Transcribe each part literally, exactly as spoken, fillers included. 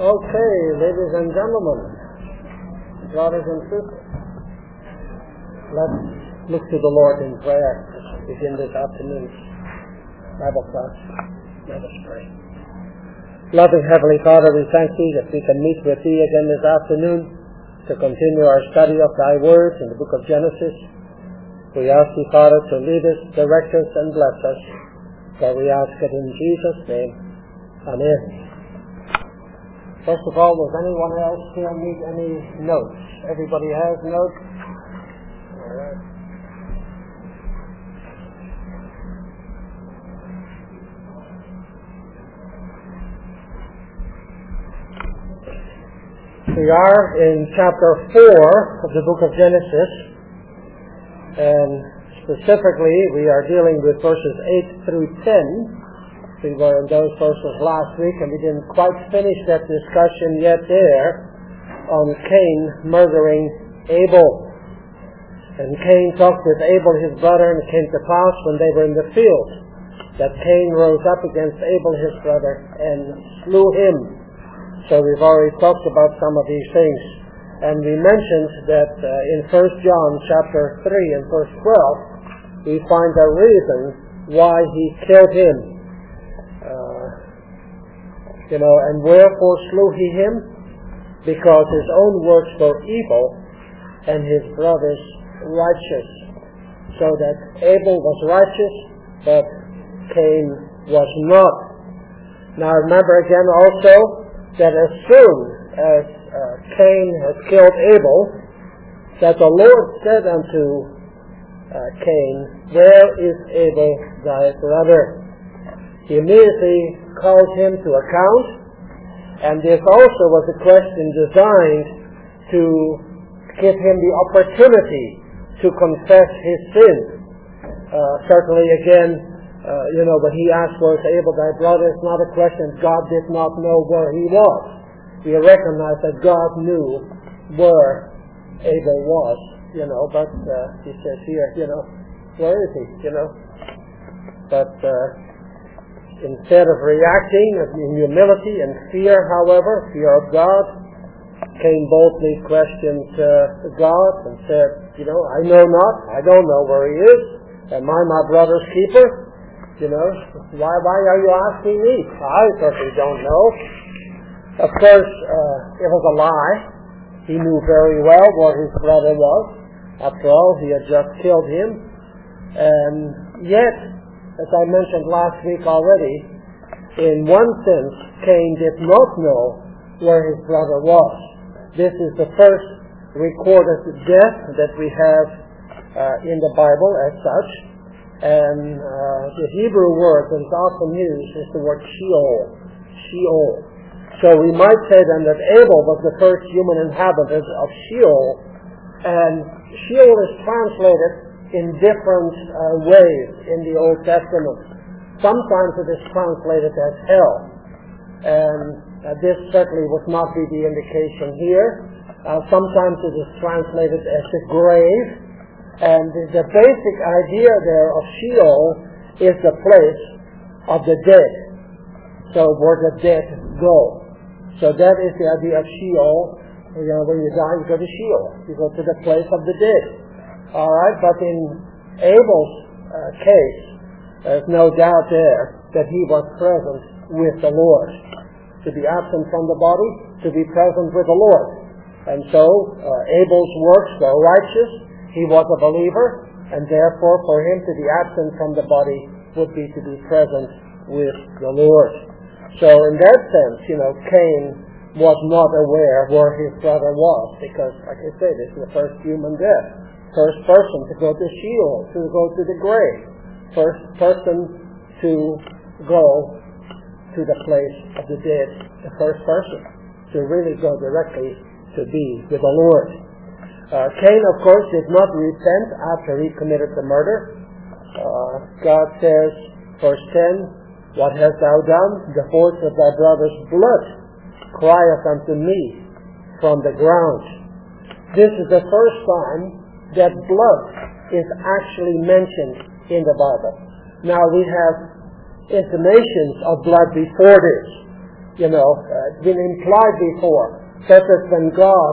Okay, ladies and gentlemen, brothers and sisters, let's look to the Lord in prayer to begin this afternoon's Bible class. Let us pray. Loving Heavenly Father, we thank Thee that we can meet with Thee again this afternoon to continue our study of Thy words in the book of Genesis. We ask Thee, Father, to lead us, direct us, and bless us. For we ask it in Jesus' name. Amen. First of all, does anyone else here need any notes? Everybody has notes? All right. We are in chapter four of the book of Genesis, and specifically we are dealing with verses eight through ten. We were in those verses last week, and we didn't quite finish that discussion yet there on Cain murdering Abel. And Cain talked with Abel his brother, and it came to pass when they were in the field that Cain rose up against Abel his brother and slew him. So we've already talked about some of these things. And we mentioned that uh, in First John chapter three and verse twelve, we find a reason why he killed him. Uh, you know, and wherefore slew he him? Because his own works were evil and his brother's righteous. So that Abel was righteous, but Cain was not. Now remember again also that as soon as uh, Cain had killed Abel, that the Lord said unto uh, Cain, "Where is Abel thy brother?" He immediately called him to account, and this also was a question designed to give him the opportunity to confess his sin. Uh, certainly again, uh, you know, when he asked for Abel thy brother, it's not a question God did not know where he was. We recognize that God knew where Abel was, you know, but uh, he says here, you know, where is he, you know? But uh, instead of reacting in humility and fear, however, fear of God, Cain boldly questioned uh, God and said, you know, I know not, I don't know where he is. Am I my brother's keeper? You know, why why are you asking me? I certainly don't know. Of course, uh, it was a lie. He knew very well where his brother was. After all, he had just killed him. And yet, as I mentioned last week already, in one sense, Cain did not know where his brother was. This is the first recorded death that we have uh, in the Bible as such. And uh, the Hebrew word that is often used is the word Sheol. Sheol. So we might say then that Abel was the first human inhabitant of Sheol. And Sheol is translated in different uh, ways in the Old Testament. Sometimes it is translated as hell. And uh, this certainly would not be the indication here. Uh, sometimes it is translated as the grave. And the, the basic idea there of Sheol is the place of the dead. So where the dead go. So that is the idea of Sheol. You know, when you die, you go to Sheol. You go to the place of the dead. All right, but in Abel's uh, case, there's no doubt there that he was present with the Lord. To be absent from the body, to be present with the Lord. And so, uh, Abel's works were righteous. He was a believer, and therefore for him to be absent from the body would be to be present with the Lord. So in that sense, you know, Cain was not aware where his brother was, because, like I said, it's the first human death. First person to go to Sheol, to go to the grave. First person to go to the place of the dead. The first person to really go directly to be with the Lord. Uh, Cain, of course, did not repent after he committed the murder. Uh, God says, verse ten, "What hast thou done? The voice of thy brother's blood crieth unto me from the ground." This is the first time that blood is actually mentioned in the Bible. Now we have intimations of blood before this. you know, uh, been implied before, such as when God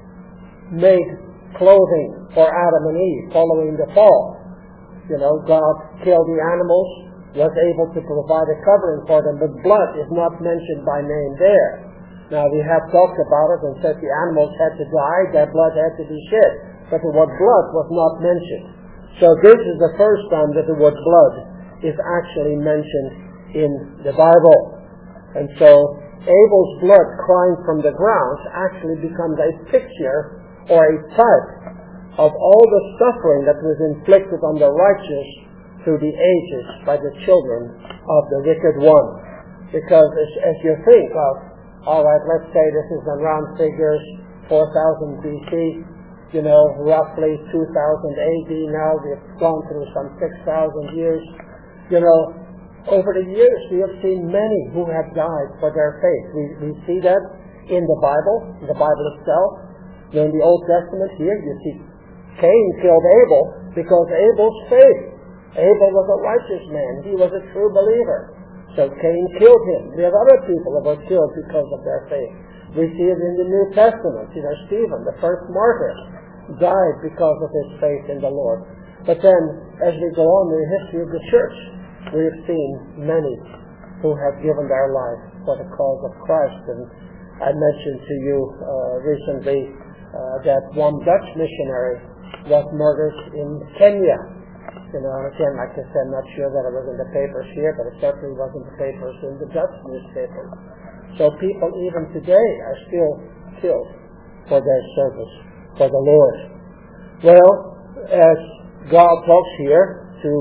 made clothing for Adam and Eve following the fall. You know, God killed the animals, was able to provide a covering for them, but blood is not mentioned by name there. Now, we have talked about it and said the animals had to die, their blood had to be shed, but the word blood was not mentioned. So this is the first time that the word blood is actually mentioned in the Bible. And so Abel's blood crying from the ground actually becomes a picture or a type of all the suffering that was inflicted on the righteous through the ages by the children of the wicked one. Because as, as you think of, all right, let's say this is in round figures, four thousand B C, you know, roughly two thousand A D now, we've gone through some six thousand years. You know, over the years we have seen many who have died for their faith. We, we see that in the Bible, in the Bible itself. In the Old Testament here, you see Cain killed Abel because Abel's faith. Abel was a righteous man. He was a true believer. So Cain killed him. We have other people that were killed because of their faith. We see it in the New Testament. You know, Stephen, the first martyr, died because of his faith in the Lord. But then, as we go on in the history of the church, we have seen many who have given their life for the cause of Christ. And I mentioned to you uh, recently uh, that one Dutch missionary was murdered in Kenya. You know, again, like I said, I'm not sure that it was in the papers here, but it certainly was in the papers in the Dutch newspaper. So people even today are still killed for their service for the Lord. Well, as God talks here to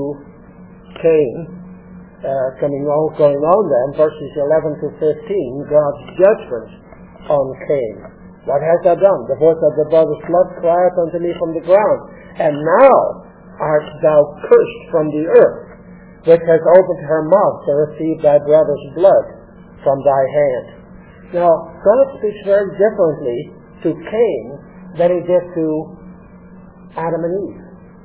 Cain, uh, coming on, going on then, verses eleven to fifteen, God's judgment on Cain. What has thou done? The voice of the brother's blood crieth unto me from the ground. And now art thou cursed from the earth, which has opened her mouth to receive thy brother's blood from thy hand. Now, God speaks very differently to Cain than he did to Adam and Eve.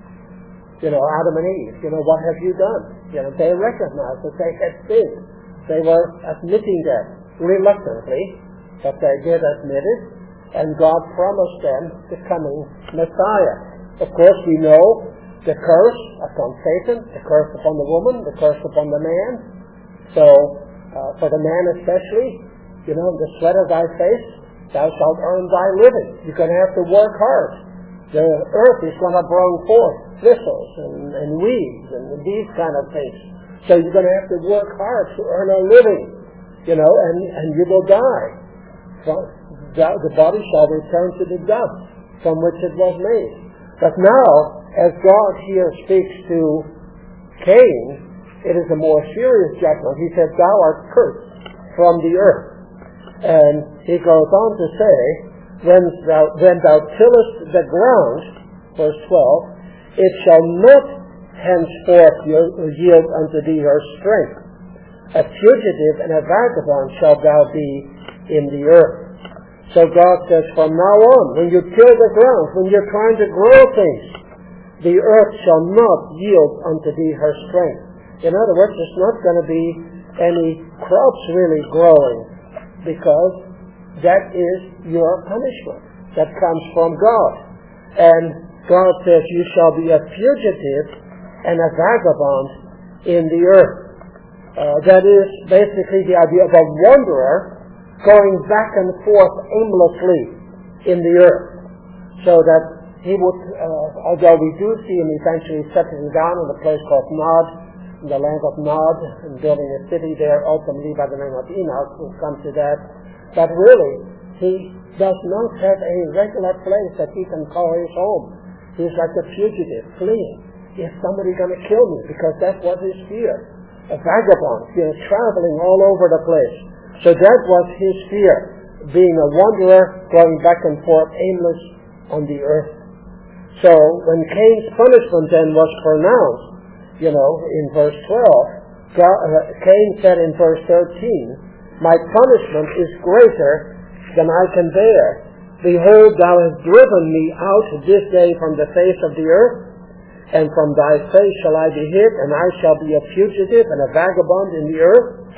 You know, Adam and Eve, you know, what have you done? You know, they recognized that they had sinned. They were admitting that reluctantly, but they did admit it, and God promised them the coming Messiah. Of course, we know the curse upon Satan, the curse upon the woman, the curse upon the man. So, uh, for the man especially, you know, the sweat of thy face, thou shalt earn thy living. You're going to have to work hard. The earth is going to bring forth thistles and, and weeds and these kind of things. So you're going to have to work hard to earn a living, you know, and, and you will die. So the body shall return to the dust from which it was made. But now, as God here speaks to Cain, it is a more serious judgment. He said, thou art cursed from the earth. And he goes on to say, when thou, when thou tillest the ground, verse twelve, it shall not henceforth yield unto thee her strength. A fugitive and a vagabond shalt thou be in the earth. So God says, from now on, when you till the ground, when you're trying to grow things, the earth shall not yield unto thee her strength. In other words, there's not going to be any crops really growing, because that is your punishment that comes from God. And God says, you shall be a fugitive and a vagabond in the earth. Uh, that is basically the idea of a wanderer going back and forth aimlessly in the earth. So that he would, uh, although we do see him eventually settling down in a place called Nod, in the land of Nod, and building a city there, ultimately by the name of Enoch. We'll come to that. But really, he does not have a regular place that he can call his home. He's like a fugitive, fleeing. Is somebody going to kill me? Because that was his fear. A vagabond, you know, traveling all over the place. So that was his fear, being a wanderer, going back and forth, aimless on the earth. So when Cain's punishment then was pronounced, you know, in verse twelve, God, uh, Cain said in verse thirteen, my punishment is greater than I can bear. Behold, thou hast driven me out this day from the face of the earth, and from thy face shall I be hid, and I shall be a fugitive and a vagabond in the earth.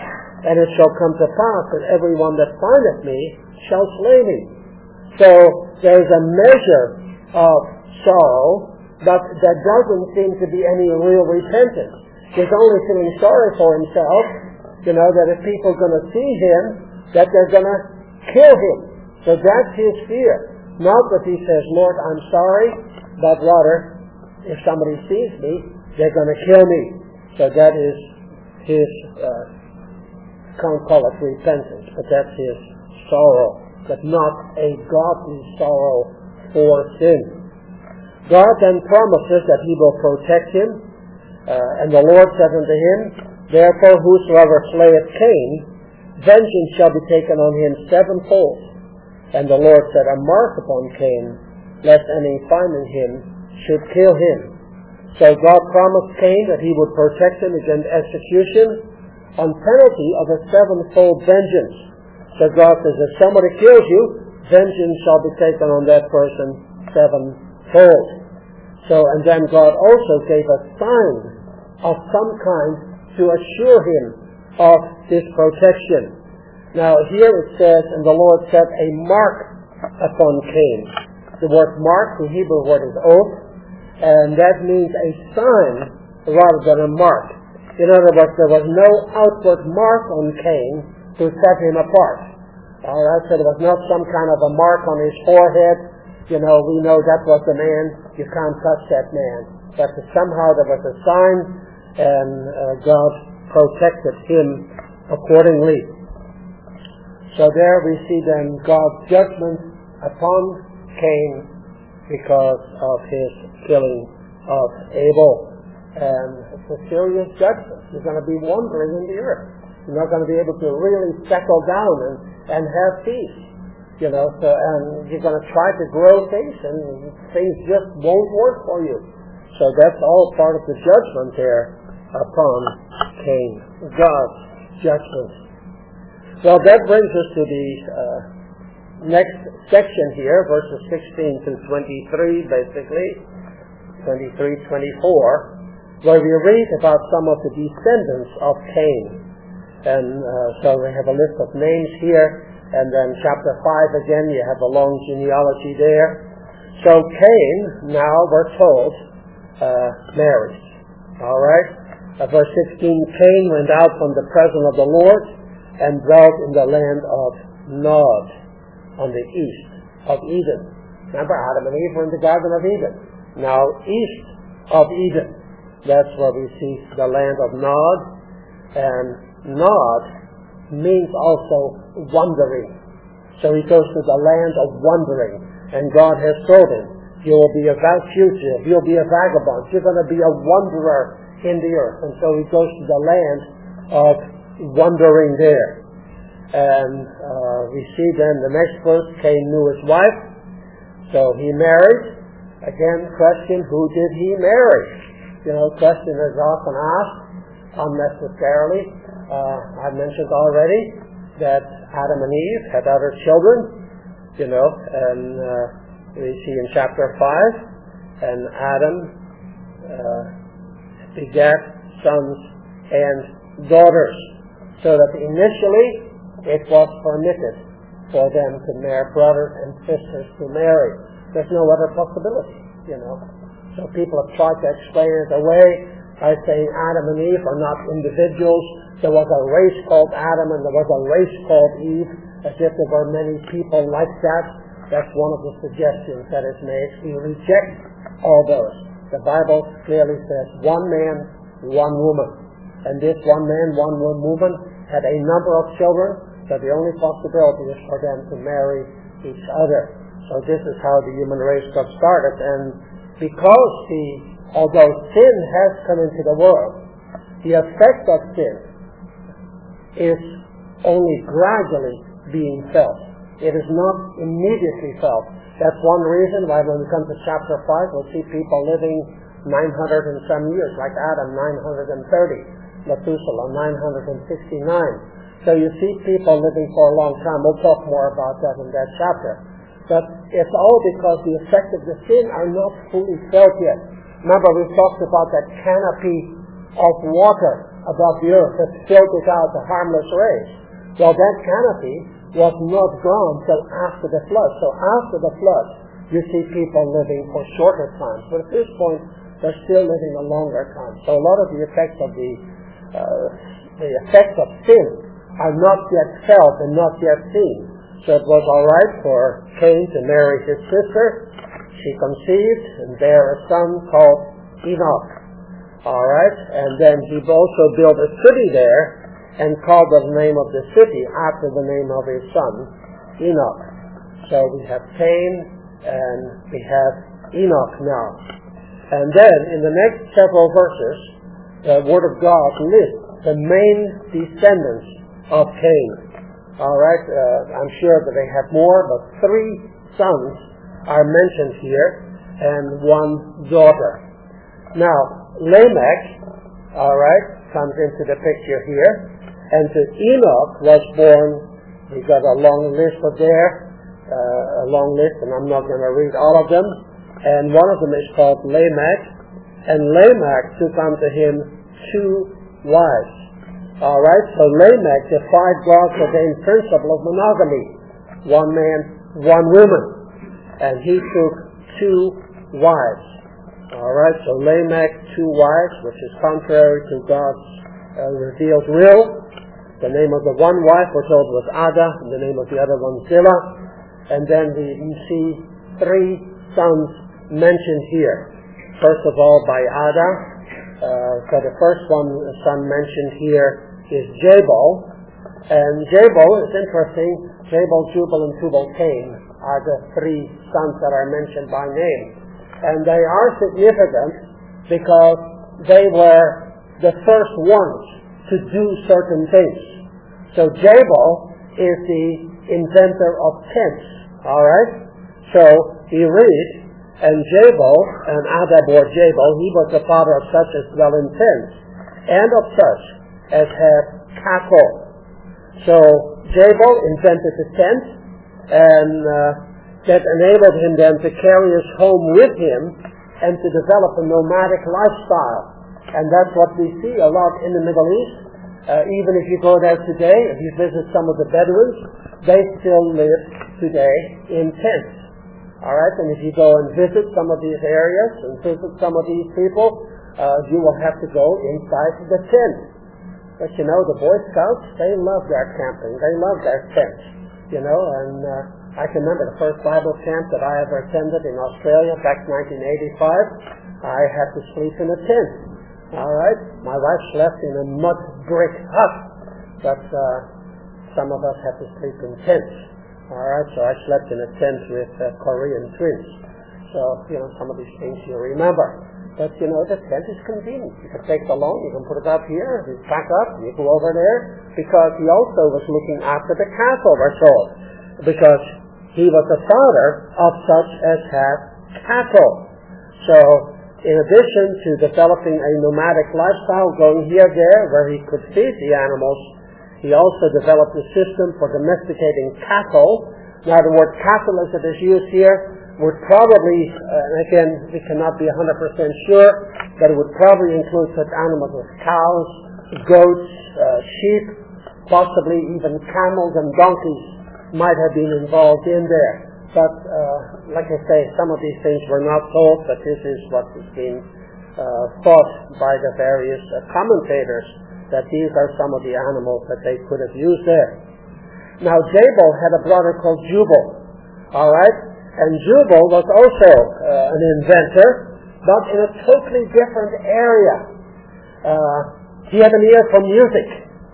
And it shall come to pass that everyone that findeth me shall slay me. So there's a measure of sorrow, but there doesn't seem to be any real repentance. He's only feeling sorry for himself, you know, that if people are going to see him, that they're going to kill him. So that's his fear. Not that he says, Lord, I'm sorry, but rather, if somebody sees me, they're going to kill me. So that is his, uh, can't call it repentance, but that's his sorrow, but not a godly sorrow for sin. God then promises that he will protect him, uh, and the Lord said unto him, therefore whosoever slayeth Cain, vengeance shall be taken on him sevenfold. And the Lord set a mark upon Cain, lest any finding him should kill him. So God promised Cain that he would protect him against execution on penalty of a sevenfold vengeance. So God says, if somebody kills you, vengeance shall be taken on that person sevenfold. So, and then God also gave a sign of some kind to assure him of this protection. Now here it says, and the Lord set a mark upon Cain. The word mark, the Hebrew word is oath, and that means a sign rather than a mark. In other words, there was no outward mark on Cain to set him apart. All right, so there was not some kind of a mark on his forehead. You know, we know that was the man. You can't touch that man. But somehow there was a sign, and uh, God protected him accordingly. So there we see then God's judgment upon Cain because of his killing of Abel. And it's a serious judgment. You're going to be wandering in the earth. You're not going to be able to really settle down and, and have peace. You know, so, and you're going to try to grow things, and things just won't work for you. So that's all part of the judgment there upon Cain. God's judgment. Well, that brings us to the uh, next section here, verses sixteen to twenty-three, basically, twenty-three, twenty-four, where we read about some of the descendants of Cain. And uh, so we have a list of names here, and then chapter five again, you have a long genealogy there. So Cain, now we're told, uh, married. All right? Uh, verse sixteen, Cain went out from the presence of the Lord and dwelt in the land of Nod, on the east of Eden. Remember, Adam and Eve were in the Garden of Eden. Now, east of Eden, that's where we see the land of Nod. And Nod means also wandering. So he goes to the land of wandering. And God has told him, you will be a fugitive, you'll be a vagabond, you're going to be a wanderer in the earth. And so he goes to the land of wandering there. And uh, we see then the next verse, Cain knew his wife, so he married. Again, question, who did he marry? You know, question is often asked, unnecessarily. Uh, I mentioned already that Adam and Eve had other children, you know, and uh, we see in chapter five, and Adam uh, begat sons and daughters. So that initially it was permitted for them to marry, brothers and sisters to marry. There's no other possibility, you know. So people have tried to explain it away by saying Adam and Eve are not individuals. There was a race called Adam and there was a race called Eve, as if there were many people like that. That's one of the suggestions that is made. We reject all those. The Bible clearly says one man, one woman. And this one man, one woman had a number of children, so the only possibility is for them to marry each other. So this is how the human race got started. And because the, although sin has come into the world, the effect of sin is only gradually being felt. It is not immediately felt. That's one reason why when we come to chapter five, we'll see people living nine hundred and some years, like Adam, nine hundred thirty. Methuselah, nine hundred sixty-nine. So you see people living for a long time. We'll talk more about that in that chapter. But it's all because the effects of the sin are not fully felt yet. Remember, we talked about that canopy of water above the earth that filtered out the harmless rays. Well, that canopy was not gone till after the flood. So after the flood, you see people living for shorter times. But at this point, they're still living a longer time. So a lot of the effects of the uh, the effects of sin are not yet felt and not yet seen. So it was all right for Cain to marry his sister. She conceived and bare a son called Enoch. All right, and then he also built a city there and called the name of the city after the name of his son, Enoch. So we have Cain and we have Enoch now. And then in the next several verses, the Word of God lists the main descendants of Cain. All right, uh, I'm sure that they have more, but three sons are mentioned here and one daughter. Now, Lamech, all right, comes into the picture here, and to Enoch was born, we got a long list of there, uh, a long list, and I'm not going to read all of them, and one of them is called Lamech, and Lamech took unto him two wives. All right, so Lamech defied God's ordained principle of monogamy, one man, one woman, and he took two wives. All right, so Lamech, two wives, which is contrary to God's uh, revealed will. The name of the one wife we're told was Ada, and the name of the other one Zillah. And then we see three sons mentioned here. First of all, by Ada. Uh, so the first one son mentioned here is Jabal. And Jabal is interesting. Jabal, Jubal, and Tubal-Cain are the three sons that are mentioned by name. And they are significant because they were the first ones to do certain things. So Jabal is the inventor of tents. All right? So you read, and Jabal, and Ada bore Jabal, he was the father of such as dwell in tents, and of such as have cattle. So Jabal invented the tent, and uh, that enabled him then to carry his home with him and to develop a nomadic lifestyle. And that's what we see a lot in the Middle East. Uh, even if you go there today, if you visit some of the Bedouins, they still live today in tents. All right, and if you go and visit some of these areas and visit some of these people, uh, you will have to go inside the tent. But you know, the Boy Scouts, they love their camping. They love their tents. You know, and uh, I can remember the first Bible camp that I ever attended in Australia back in nineteen eighty-five. I had to sleep in a tent. All right, my wife slept in a mud brick hut, but uh, some of us had to sleep in tents. All right, so I slept in a tent with uh, Korean twins. So you know, some of these things you remember. But you know, the tent is convenient. You can take it along, you can put it up here, you pack up, you go over there, because he also was looking after the cattle, we're told, because he was the father of such as have cattle. So, in addition to developing a nomadic lifestyle, going here, there, where he could feed the animals, he also developed a system for domesticating cattle. Now, the word cattle, as it is used here, would probably, uh, again, we cannot be one hundred percent sure, but it would probably include such animals as cows, goats, uh, sheep, possibly even camels and donkeys might have been involved in there. But, uh, like I say, some of these things were not told, but this is what has been uh, thought by the various uh, commentators, that these are some of the animals that they could have used there. Now, Jabal had a brother called Jubal, all right? And Jubal was also uh, an inventor, but in a totally different area. Uh, he had an ear for music,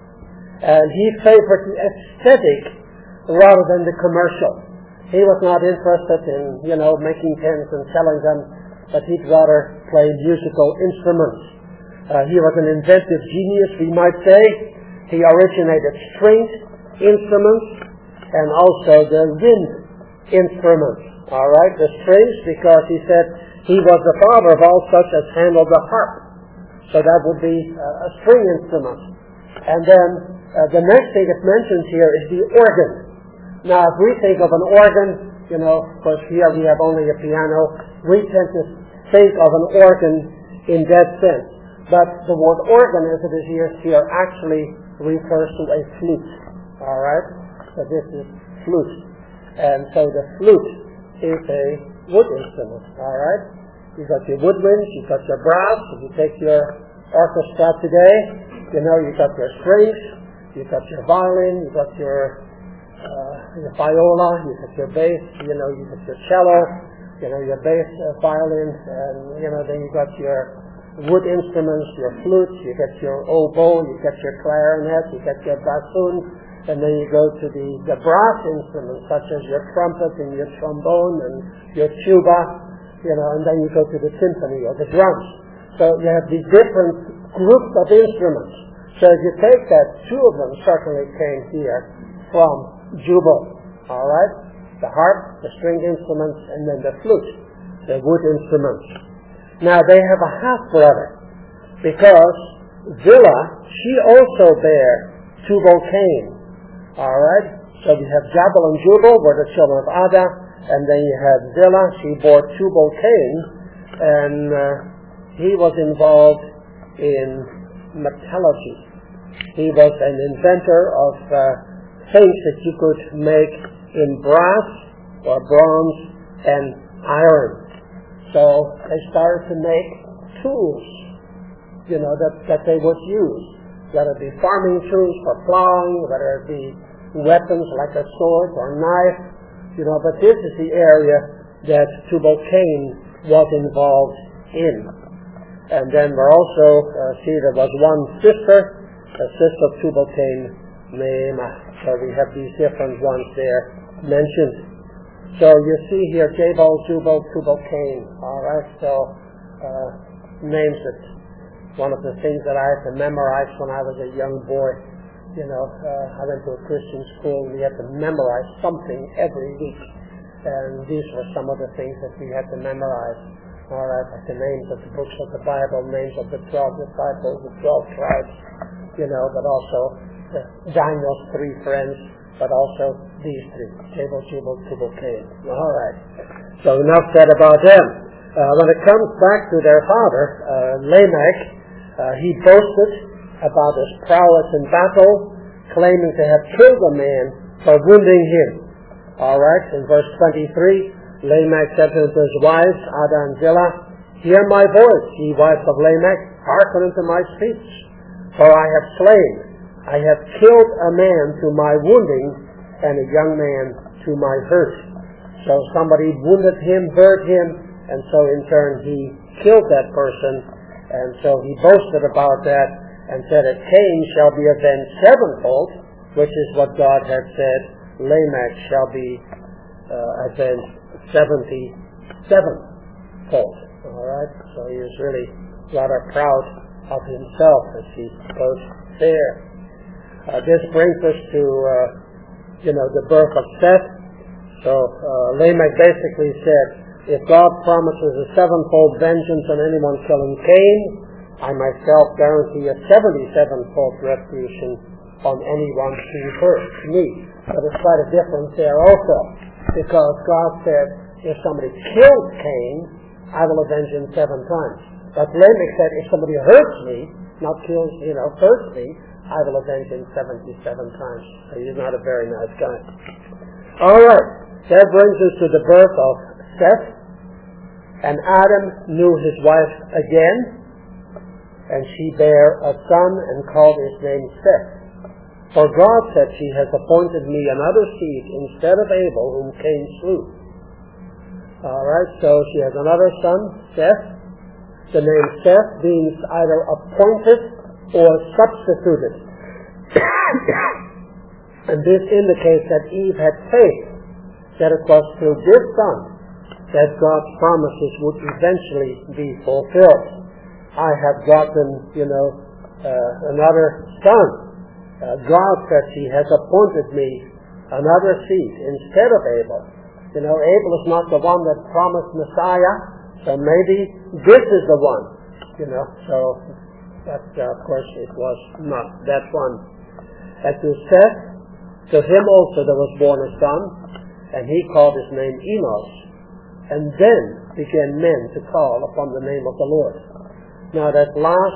and he favored the aesthetic rather than the commercial. He was not interested in, you know, making tents and selling them, but he'd rather play musical instruments. Uh, he was an inventive genius, we might say. He originated stringed instruments and also the wind instruments. All right, the strings, because he said he was the father of all such as handled the harp. So that would be uh, a string instrument. And then uh, the next thing it mentions here is the organ. Now, if we think of an organ, you know, of course here we have only a piano, we tend to think of an organ in that sense. But the word organ, as it is used here, actually refers to a flute. All right? So this is flute. And so the flute is a wood instrument. All right? You've got your woodwinds, you've got your brass. If you take your orchestra today, you know, you've got your strings, you've got your violin, you've got your, uh, your viola, you've got your bass, you know, you've got your cello, you know, your bass uh, violin, and, you know, then you've got your wood instruments, your flute, you get your oboe, you get your clarinet, you get your bassoon, and then you go to the, the brass instruments such as your trumpet and your trombone and your tuba, you know, and then you go to the symphony or the drums. So you have these different groups of instruments. So if you take that, two of them certainly came here from Jubal, all right? The harp, the string instruments, and then the flute, the wood instruments. Now they have a half-brother, because Zillah, she also bare Tubal-Cain. All right? So you have Jabal and Jubal were the children of Ada, and then you have Zillah, she bore Tubal-Cain, and uh, he was involved in metallurgy. He was an inventor of uh, things that you could make in brass or bronze and iron. So they started to make tools, you know, that, that they would use, whether it be farming tools for plowing, whether it be weapons like a sword or knife, you know, but this is the area that Tubal-Cain was involved in. And then we also uh, see there was one sister, a sister of Tubal-Cain, Naamah. So we have these different ones there mentioned. So you see here Jabal, Jubal, Tubal-Cain. All right, so uh, names that one of the things that I had to memorize when I was a young boy. You know, uh, I went to a Christian school. We had to memorize something every week, and these were some of the things that we had to memorize. All right, like the names of the books of the Bible, names of the twelve disciples, the twelve tribes. You know, but also uh, Daniel's three friends. But also these three, Jabal, Jubal, Tubal-Cain. All right. So enough said about them. Uh, when it comes back to their father, uh, Lamech, uh, he boasted about his prowess in battle, claiming to have killed a man for wounding him. All right. In verse twenty-three, Lamech said to his wives, Ada and Zillah, "Hear my voice, ye wives of Lamech, hearken unto my speech. For I have slain, I have killed a man to my wounding, and a young man to my hurt." So somebody wounded him, hurt him, and so in turn he killed that person. And so he boasted about that and said that Cain shall be avenged sevenfold, which is what God had said, Lamech shall be uh, avenged seventy-sevenfold. All right? So he was really rather proud of himself as he boasts there. Uh, this brings us to, uh, you know, the birth of Seth. So uh, Lamech basically said, if God promises a sevenfold vengeance on anyone killing Cain, I myself guarantee a seventy-sevenfold retribution on anyone who hurts me. But there's quite a difference there also, because God said, if somebody kills Cain, I will avenge him seven times. But Lamech said, if somebody hurts me, not kills, you know, hurts me, I will avenge him seventy-seven times. So he's not a very nice guy. All right. That brings us to the birth of Seth. And Adam knew his wife again, and she bare a son and called his name Seth. For God said, she has appointed me another seed instead of Abel, whom Cain slew. All right. So she has another son, Seth. The name Seth means either appointed or substituted. And this indicates that Eve had faith that it was through this son that God's promises would eventually be fulfilled. I have gotten, you know, uh, another son. Uh, God said he has appointed me another seed instead of Abel. You know, Abel is not the one that promised Messiah, so maybe this is the one, you know, so But, uh, of course, it was not that one. And to Seth, to him also there was born a son, and he called his name Enos. And then began men to call upon the name of the Lord. Now that last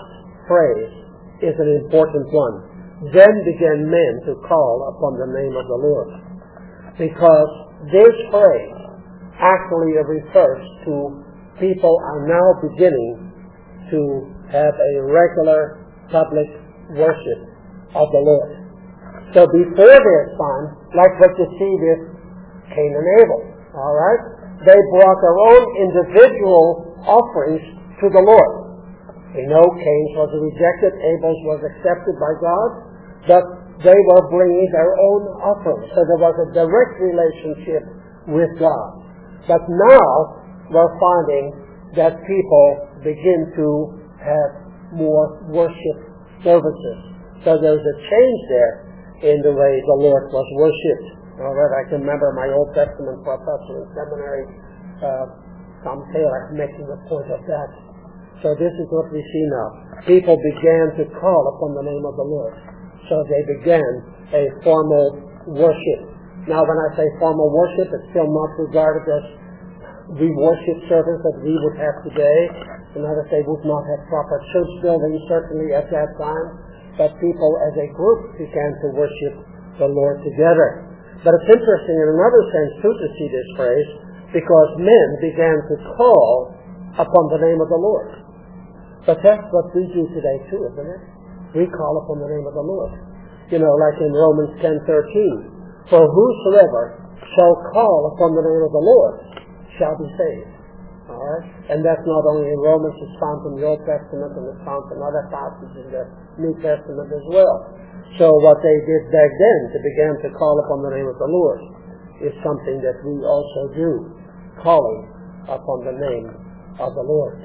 phrase is an important one. Then began men to call upon the name of the Lord. Because this phrase actually refers to people are now beginning to have a regular public worship of the Lord. So before this time, like what you see with Cain and Abel, all right, they brought their own individual offerings to the Lord. We know Cain's was rejected, Abel's was accepted by God, but they were bringing their own offerings. So there was a direct relationship with God. But now we're finding that people begin to have more worship services. So there's a change there in the way the Lord was worshipped. All right, I can remember my Old Testament professor in seminary, uh, Tom Taylor, making a point of that. So this is what we see now. People began to call upon the name of the Lord. So they began a formal worship. Now when I say formal worship, it's still not regarded as the worship service that we would have today. In other words, they would not have proper church buildings, certainly at that time. But people as a group began to worship the Lord together. But it's interesting in another sense, too, to see this phrase, because men began to call upon the name of the Lord. But that's what we do today, too, isn't it? We call upon the name of the Lord. You know, like in Romans ten thirteen, for whosoever shall call upon the name of the Lord shall be saved. All right? And that's not only in Romans, it's found in the Old Testament, and it's found in other passages in the New Testament as well. So what they did back then to begin to call upon the name of the Lord is something that we also do, calling upon the name of the Lord.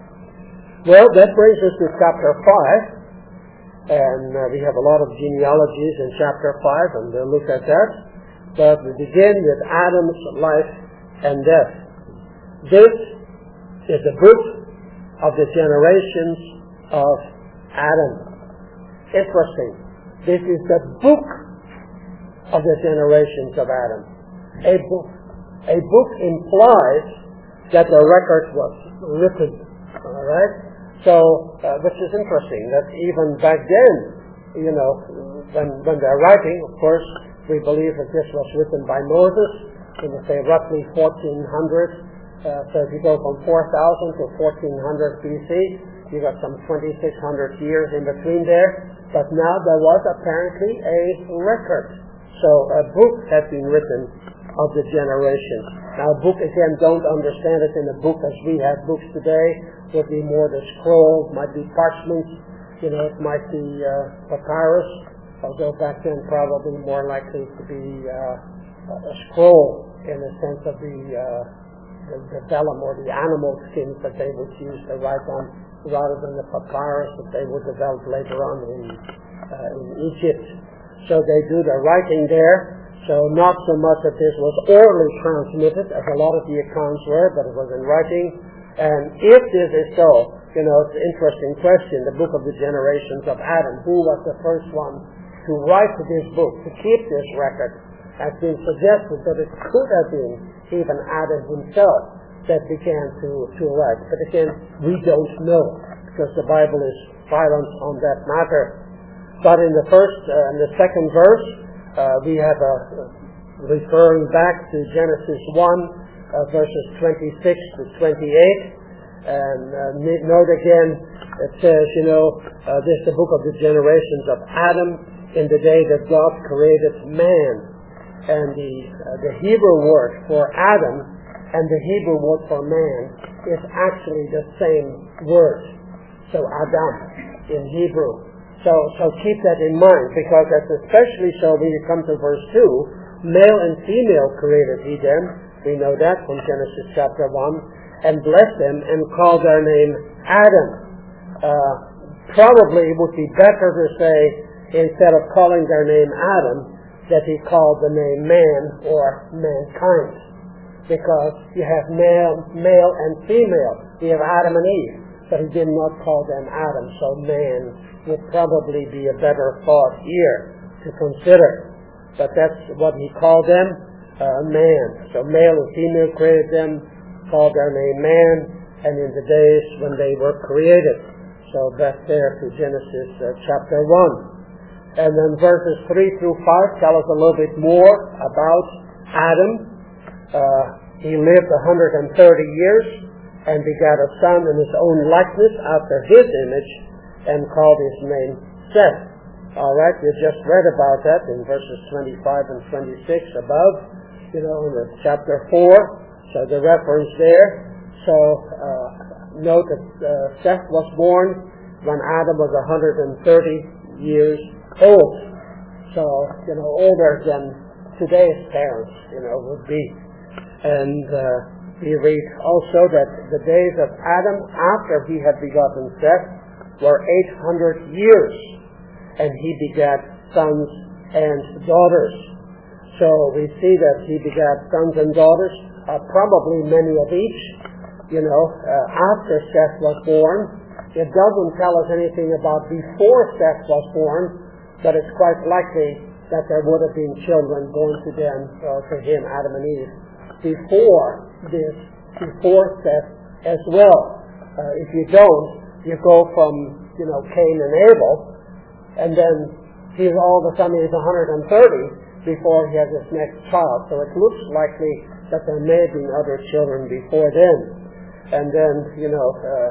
Well, that brings us to chapter five, and uh, we have a lot of genealogies in chapter five, and we'll look at that. But we begin with Adam's life and death. This is the book of the generations of Adam. Interesting. This is the book of the generations of Adam. A book. A book implies that the record was written. All right? So, uh, which is interesting, that even back then, you know, when, when they're writing, of course, we believe that this was written by Moses in, say, roughly fourteen hundred. Uh, so if you go from four thousand to fourteen hundred B C, you got some twenty-six hundred years in between there. But now there was apparently a record. So a book had been written of the generations. Now a book, again, don't understand it in a book as we have books today. Would be more the scroll, might be parchment, you know, it might be uh, papyrus, although back then probably more likely to be uh, a scroll in the sense of the, uh, the, the vellum or the animal skins that they would use to write on, rather than the papyrus that they would develop later on in, uh, in Egypt. So they do the writing there. So not so much that this was orally transmitted, as a lot of the accounts were, but it was in writing. And if this is so, you know, it's an interesting question, the book of the generations of Adam, who was the first one to write this book, to keep this record? Has been suggested that it could have been even Adam himself that began to, to write. But again, we don't know, because the Bible is silent on that matter. But in the first uh, and the second verse, uh, we have a, uh, referring back to Genesis one, uh, verses twenty-six to twenty-eight. And uh, note again, it says, you know, uh, this is the book of the generations of Adam in the day that God created man. And the, uh, the Hebrew word for Adam and the Hebrew word for man is actually the same word. So Adam in Hebrew. So, so keep that in mind, because that's especially so when you come to verse two, male and female created he them. We know that from Genesis chapter one, and blessed them and called their name Adam. Uh, probably it would be better to say, instead of calling their name Adam, that he called the name man or mankind. Because you have male, male and female. You have Adam and Eve, but he did not call them Adam, so man would probably be a better thought here to consider. But that's what he called them, uh, man. So male and female created them, called their name man, and in the days when they were created. So back there to Genesis uh, chapter one. And then verses three through five tell us a little bit more about Adam. Uh, he lived one hundred thirty years and begat a son in his own likeness after his image and called his name Seth. All right, we just read about that in verses twenty-five and twenty-six above, you know, in the chapter four. So the reference there. So uh, note that uh, Seth was born when Adam was one hundred thirty years old. So, you know, older than today's parents, you know, would be. And uh, we read also that the days of Adam after he had begotten Seth were eight hundred years, and he begat sons and daughters. So we see that he begat sons and daughters, uh, probably many of each, you know, uh, after Seth was born. It doesn't tell us anything about before Seth was born, but it's quite likely that there would have been children born to them, or to him, Adam and Eve, before this, before Seth as well. Uh, if you don't, you go from, you know, Cain and Abel, and then he's all of a sudden he's one hundred thirty before he has his next child. So it looks likely that there may have been other children before then. And then, you know, uh,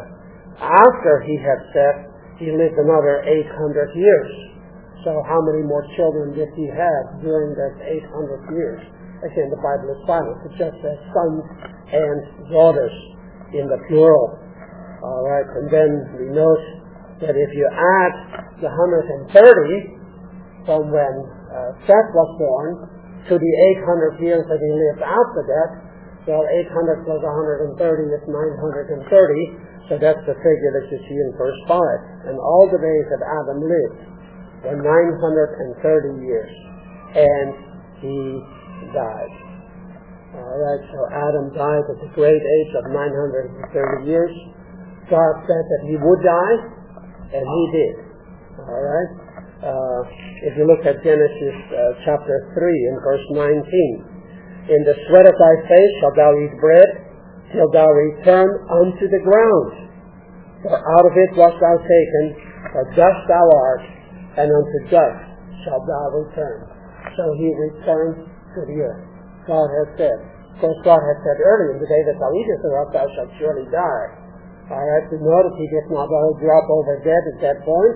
after he had Seth, he lived another eight hundred years. So how many more children did he have during that eight hundred years? Again, the Bible is silent. It just says sons and daughters in the plural. All right, and then we note that if you add the one hundred thirty from when uh, Seth was born to the eight hundred years that he lived after that, well, eight hundred plus one hundred thirty is nine hundred thirty, so that's the figure that you see in verse five. And all the days that Adam lived were nine hundred thirty years, and he died. All right, so Adam died at the great age of nine hundred thirty years. God said that he would die, and he did. All right. Uh, if you look at Genesis uh, chapter three in verse nineteen, in the sweat of thy face shalt thou eat bread till thou return unto the ground. For out of it wast thou taken, for dust thou art, and unto dust shalt thou return. So he returned to the earth. God has said. Of course, God had said earlier, the day that thou eatest thereof, thou shalt surely die. All right, we know that he did not drop over dead at that point.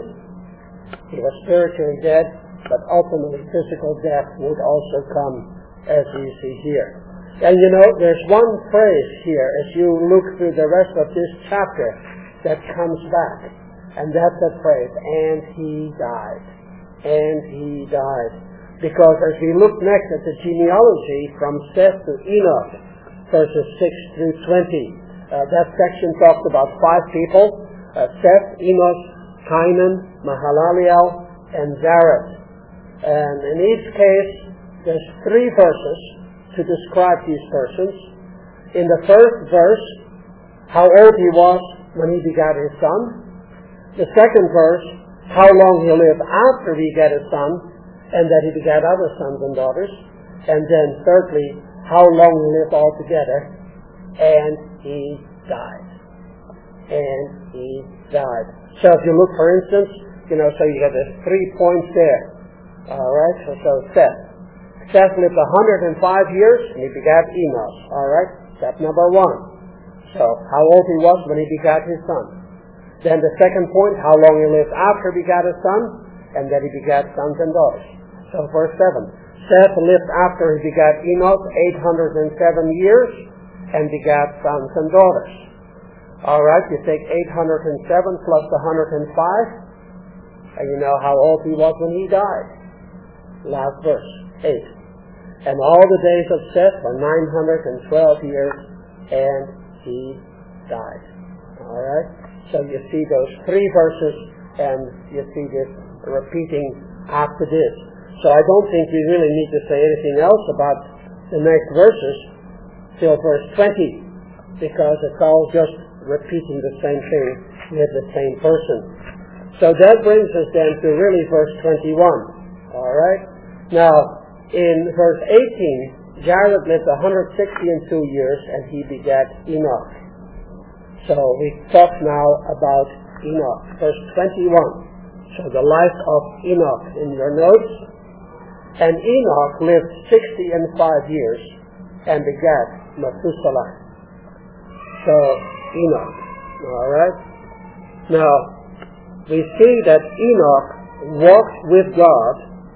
He was spiritually dead, but ultimately physical death would also come, as we see here. And you know, there's one phrase here, as you look through the rest of this chapter, that comes back. And that's that phrase, and he died. And he died. Because as we look next at the genealogy from Seth to Enoch, verses six through twenty, uh, that section talks about five people, uh, Seth, Enoch, Cainan, Mahalaleel, and Jared. And in each case, there's three verses to describe these persons. In the first verse, how old he was when he begat his son. The second verse, how long he lived after he begat his son, and that he begat other sons and daughters. And then thirdly, how long he lived altogether, and he died. And he died. So if you look, for instance, you know, so you have the three points there. All right, so, so Seth. Seth lived one hundred five years, and he begat Enoch. All right, step number one. So how old he was when he begat his son. Then the second point, how long he lived after he begat his son, and that he begat sons and daughters. So verse seven. Seth lived after he begat Enoch eight hundred seven years, and begat sons and daughters. All right, you take eight hundred seven plus one hundred five, and you know how old he was when he died. Last verse, eight. And all the days of Seth were nine hundred twelve years, and he died. All right, so you see those three verses, and you see this repeating after this. So I don't think we really need to say anything else about the next verses till verse twenty, because it's all just repeating the same thing with the same person. So that brings us then to really verse twenty-one. All right. Now, in verse eighteen, Jared lived one hundred sixty and two years, and he begat Enoch. So we talk now about Enoch. Verse twenty-one. So the life of Enoch in your notes. And Enoch lived sixty and five years and begat Methuselah. So Enoch. All right. Now we see that Enoch walked with God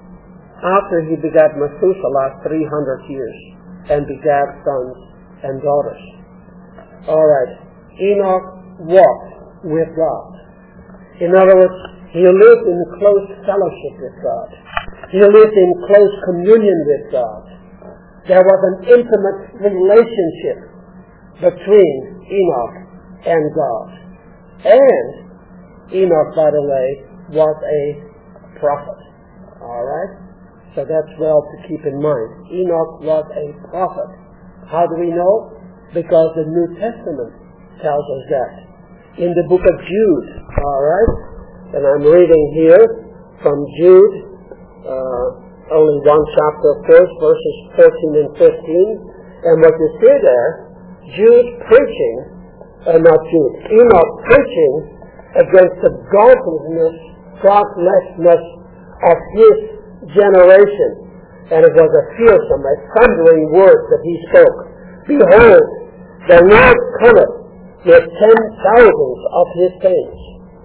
after he begat Methuselah three hundred years and begat sons and daughters. All right. Enoch walked with God. In other words, he lived in close fellowship with God. He lived in close communion with God. There was an intimate relationship between Enoch and God. And Enoch, by the way, was a prophet. All right? So that's well to keep in mind. Enoch was a prophet. How do we know? Because the New Testament tells us that. In the book of Jude, all right? And I'm reading here from Jude, uh, only one chapter, of course, verses fourteen and fifteen. And what you see there, Jude preaching, uh, not Jude, Enoch preaching against the godlessness, godlessness of his generation. And it was a fearsome, a thundering word that he spoke. Behold, the Lord cometh with ten thousands of his saints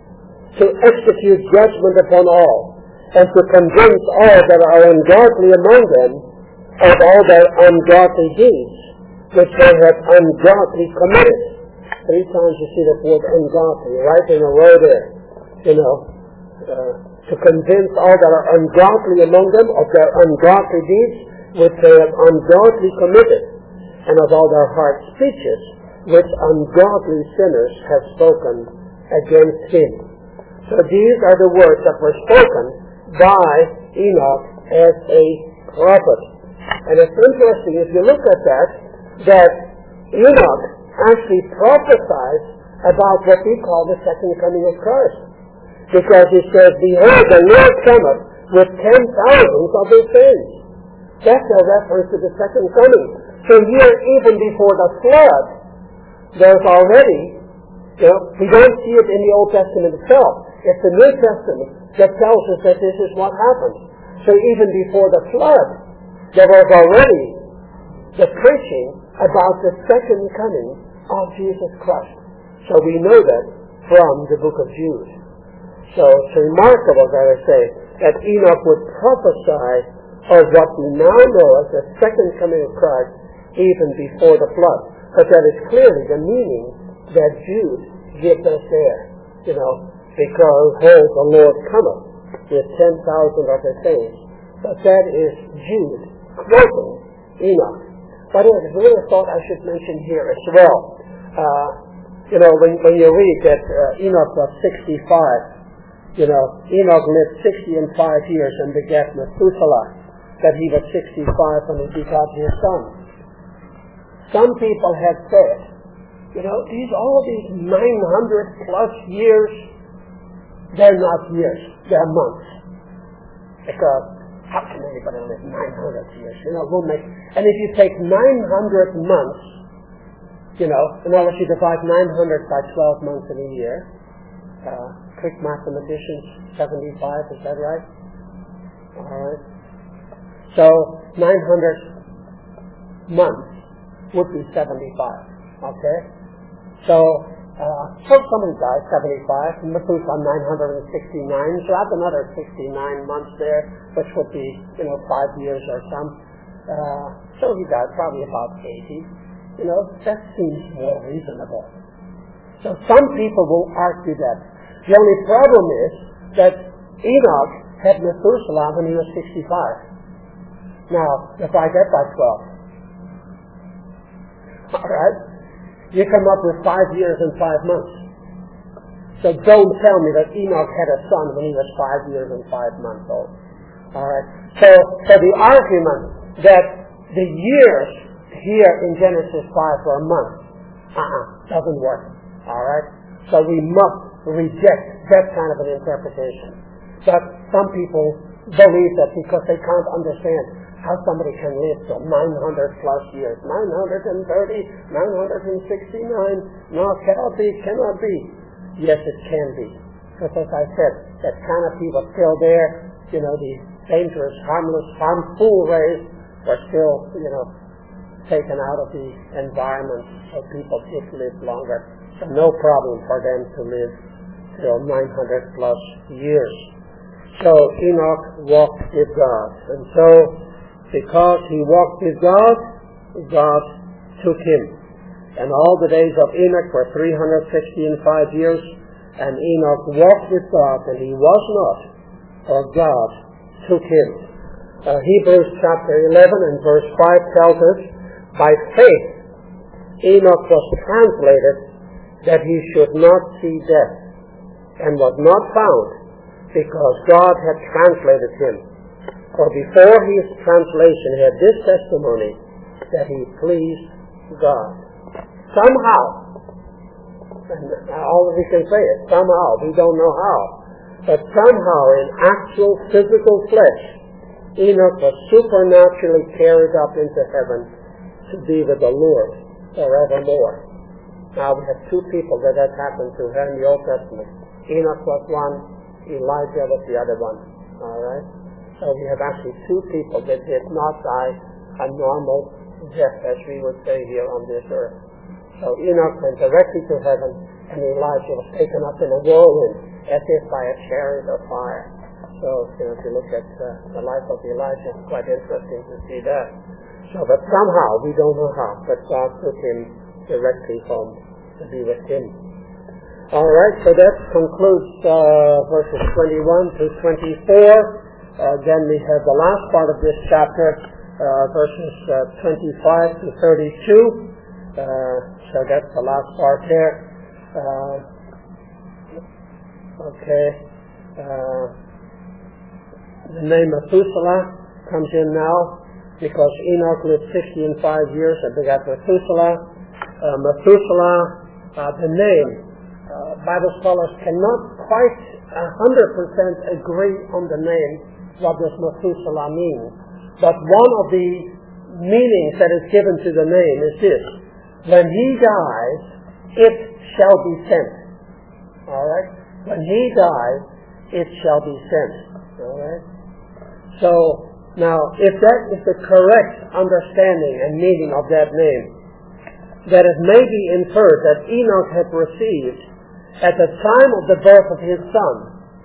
to execute judgment upon all, and to convince all that are ungodly among them of all their ungodly deeds, which they have ungodly committed. Three times you see the word ungodly, right in a row there. You know, uh, to convince all that are ungodly among them of their ungodly deeds, which they have ungodly committed, and of all their hard speeches, which ungodly sinners have spoken against him. So these are the words that were spoken by Enoch as a prophet. And it's interesting, if you look at that, that Enoch actually prophesies about what we call the second coming of Christ. Because he says, behold, the Lord cometh with ten thousands of his saints. That's a reference to the second coming. So here, even before the flood, there's already, you know, we don't see it in the Old Testament itself. It's the New Testament that tells us that this is what happened. So even before the flood, there was already the preaching about the second coming of Jesus Christ. So we know that from the book of Jude. So it's remarkable, that I say, that Enoch would prophesy of what we now know as the second coming of Christ even before the flood. But that is clearly the meaning that Jude gives us there. You know, because, behold, the Lord cometh with ten thousand of his saints. But that is Jude quoting Enoch. But I really thought I should mention here as well. Uh, you know, when, when you read that uh, Enoch was sixty-five, you know, Enoch lived sixty and five years and begat Methuselah, that he was sixty-five when he begot his son. Some people have said, you know, these all these nine hundred plus years, they're not years, they're months. Because how can anybody live nine hundred years? You know, we'll make, and if you take nine hundred months, you know, in other words, you divide nine hundred by twelve months in a year, uh, quick mathematicians, seventy-five, is that right? All right. So nine hundred months would be seventy-five. Okay? So, uh, so somebody dies seventy-five, and Methuselah nine hundred sixty-nine, so that's another sixty-nine months there, which would be, you know, five years or some. Uh, so he died probably about eighty. You know, that seems more reasonable. So some people will argue that. The only problem is that Enoch had Methuselah when he was sixty-five. Now, divide that by twelve. All right? You come up with five years and five months. So don't tell me that Enoch had a son when he was five years and five months old. All right? So, so the argument that the years here in Genesis five were a month, uh-uh, doesn't work. All right? So we must reject that kind of an interpretation. But some people believe that because they can't understand how somebody can live for nine hundred plus years, nine hundred thirty, nine hundred sixty-nine, no, cannot be, cannot be. Yes, it can be. Because as I said, that canopy was still there. You know, the dangerous, harmless, harmful rays were still, you know, taken out of the environment, so people did live longer. So no problem for them to live till nine hundred plus years. So Enoch walked with God. And so, because he walked with God, God took him. And all the days of Enoch were three hundred sixty and five years, and Enoch walked with God, and he was not, for God took him. Uh, Hebrews chapter eleven and verse five tells us, by faith Enoch was translated that he should not see death, and was not found, because God had translated him. For before his translation he had this testimony, that he pleased God. Somehow, and all we can say is somehow, we don't know how, but somehow in actual physical flesh, Enoch was supernaturally carried up into heaven to be with the Lord forevermore. Now we have two people that that happened to in the Old Testament. Enoch was one, Elijah was the other one. Alright? So we have actually two people that did not die a normal death, as we would say here on this earth. So Enoch went directly to heaven, and Elijah was taken up in a whirlwind, as if by a chariot of fire. So, you know, if you look at uh, the life of Elijah, it's quite interesting to see that. So, but somehow, we don't know how, but God took him directly home to be with him. Alright, so that concludes uh, verses twenty-one to twenty-four. Uh, then we have the last part of this chapter, uh, verses uh, twenty-five to thirty-two. Uh, so that's the last part there. Uh, okay. Uh, the name Methuselah comes in now, because Enoch lived sixty and five years and begat Methuselah. Uh, Methuselah, uh, the name, uh, Bible scholars cannot quite one hundred percent agree on the name, what does Methuselah mean. But one of the meanings that is given to the name is this: when he dies, it shall be sent. Alright? When he dies, it shall be sent. Alright? So, now, if that is the correct understanding and meaning of that name, that it may be inferred that Enoch had received, at the time of the birth of his son,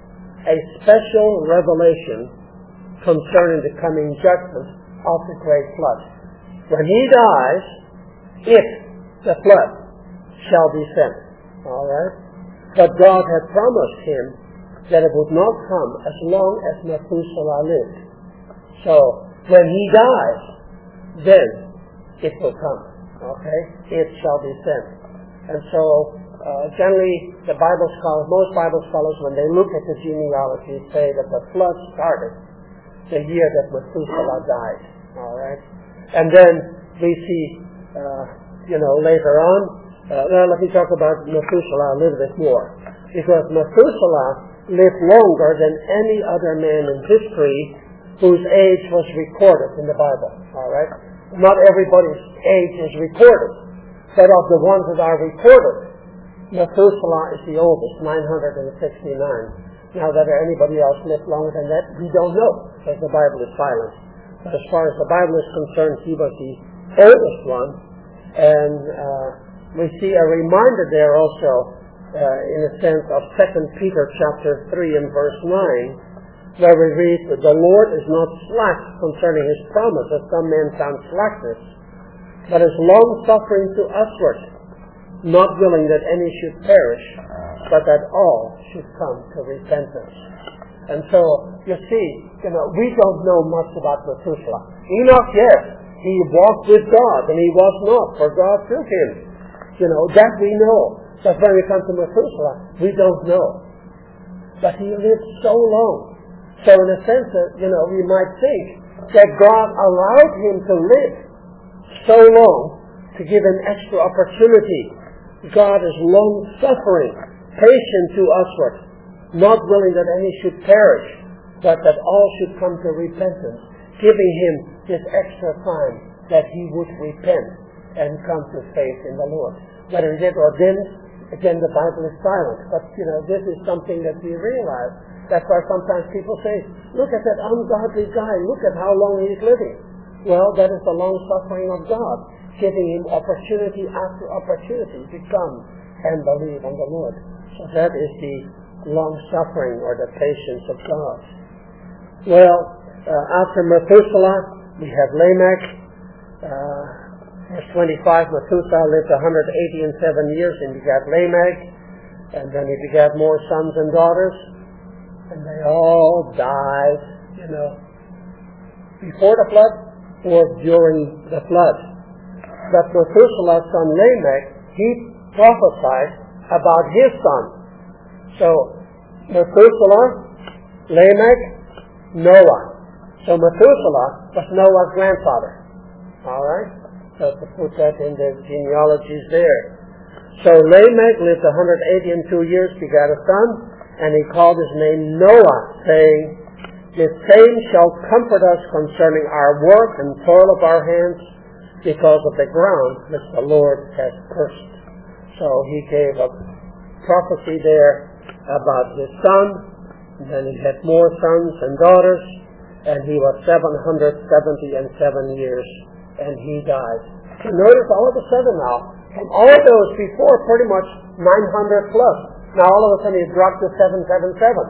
a special revelation concerning the coming judgment of the great flood. When he dies, it, the flood, shall be sent. Alright? But God had promised him that it would not come as long as Methuselah lived. So, when he dies, then it will come. Okay? It shall be sent. And so, uh, generally, the Bible scholars, most Bible scholars, when they look at the genealogy, say that the flood started the year that Methuselah died. Alright? And then we see, uh, you know, later on, uh, well, let me talk about Methuselah a little bit more. Because Methuselah lived longer than any other man in history whose age was recorded in the Bible. Alright? Not everybody's age is recorded, but of the ones that are recorded, Methuselah is the oldest, nine hundred sixty-nine. Now, whether anybody else lived longer than that, we don't know, because the Bible is silent. But as far as the Bible is concerned, he was the oldest one, and uh, we see a reminder there also, uh, in a sense, of Second Peter chapter three and verse nine, where we read that the Lord is not slack concerning his promise, as some men found slackness, but is long-suffering to usward, not willing that any should perish, but that all should come to repentance. And so, you see, you know, we don't know much about Methuselah. Enoch, yes, he walked with God, and he was not, for God took him. You know, that we know. But when we come to Methuselah, we don't know. But he lived so long. So in a sense, you know, we might think that God allowed him to live so long to give him extra opportunity. God is long-suffering, patient to usward, not willing that any should perish, but that all should come to repentance, giving him this extra time that he would repent and come to faith in the Lord. Whether he did or didn't, Again, the Bible is silent. But, you know, this is something that we realize. That's why sometimes people say, look at that ungodly guy. Look at how long he's living. Well, that is the long-suffering of God, giving him opportunity after opportunity to come and believe on the Lord. So that is the long-suffering or the patience of God. Well, uh, after Methuselah, we have Lamech. Uh, verse twenty-five, Methuselah lived one hundred eighty and seven years and begat Lamech. And then he begat more sons and daughters. And they all died, you know, before the flood or during the flood. But Methuselah's son Lamech, he prophesied about his son. So, Methuselah, Lamech, Noah. So Methuselah was Noah's grandfather. Alright? So to put that in the genealogies there. So Lamech lived one hundred eighty and two years, begat a son, and he called his name Noah, saying, the same shall comfort us concerning our work and toil of our hands, because of the ground which the Lord has cursed. So he gave a prophecy there about his son, and then he had more sons and daughters, and he was seven hundred seventy and seven years, and he died. So notice all of a sudden now, from all those before, pretty much nine hundred plus, now all of a sudden he's dropped to seven seventy-seven.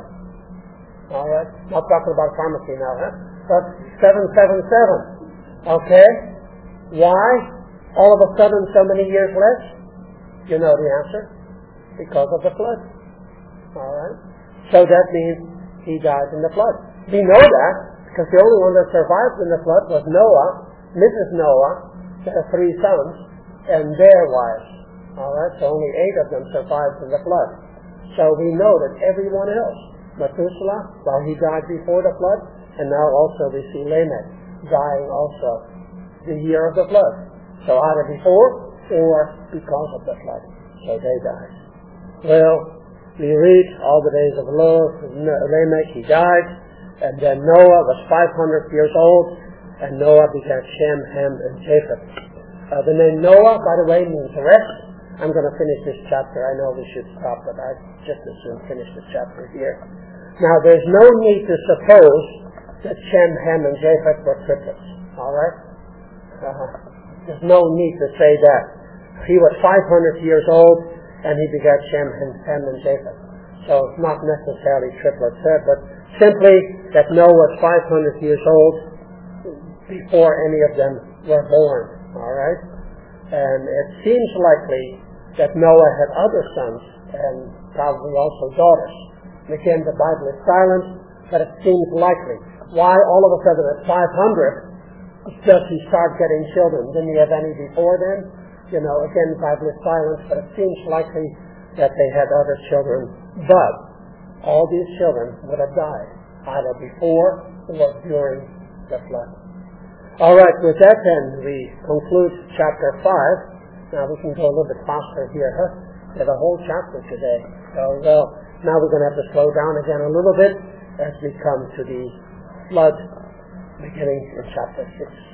Alright, not talking about pharmacy now, huh? But seven seventy-seven. Okay? Why? All of a sudden so many years less? You know the answer. Because of the flood. Alright? So that means he died in the flood. We know that because the only one that survived in the flood was Noah, Missus Noah, their three sons, and their wives. Alright? So only eight of them survived in the flood. So we know that everyone else, Methuselah, well, he died before the flood, and now also we see Lamech dying also the year of the flood. So either before or because of the flood. So they died. Well, we read all the days of the Lord, Lamech, he died, and then Noah was five hundred years old, and Noah begat Shem, Ham, and Japheth. Uh, the name Noah, by the way, means rest. I'm going to finish this chapter. I know we should stop, but I just as soon finish the chapter here. Now, there's no need to suppose that Shem, Ham, and Japheth were triplets. All right? Uh, there's no need to say that. He was five hundred years old, and he begat Shem, Ham, and Japheth. So it's not necessarily triplets there, but simply that Noah was five hundred years old before any of them were born. All right? And it seems likely that Noah had other sons and probably also daughters. And again, the Bible is silent, but it seems likely. Why all of a sudden at five hundred does he start getting children? Didn't he have any before then? You know, again, the Bible is silent, but it seems likely that they had other children. But all these children would have died, either before or during the flood. All right, with that then, we conclude chapter five. Now we can go a little bit faster here, huh? We have a whole chapter today. So, well, now we're going to have to slow down again a little bit as we come to the flood beginning in chapter six.